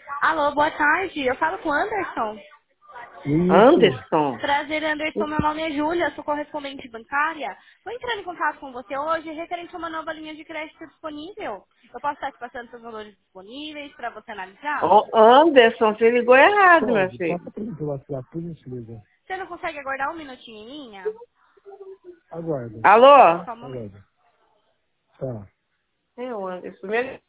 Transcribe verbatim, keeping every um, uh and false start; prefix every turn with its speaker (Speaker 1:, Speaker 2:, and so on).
Speaker 1: Alô, boa tarde. Eu falo com o Anderson.
Speaker 2: Isso.
Speaker 3: Anderson?
Speaker 1: Prazer, Anderson. Meu nome é Júlia, sou correspondente bancária. Vou entrar em contato com você hoje referente a uma nova linha de crédito disponível. Eu posso estar te passando seus valores disponíveis para você analisar?
Speaker 3: Ô, Anderson, você ligou errado, meu
Speaker 2: Pode.
Speaker 3: filho.
Speaker 2: Passa para mim pelo WhatsApp, por gentileza.
Speaker 1: Você não consegue aguardar um minutinho em linha?
Speaker 2: Aguarda.
Speaker 3: Alô?
Speaker 1: Só um momento.
Speaker 2: Aguarda. Tá.
Speaker 3: É o Anderson.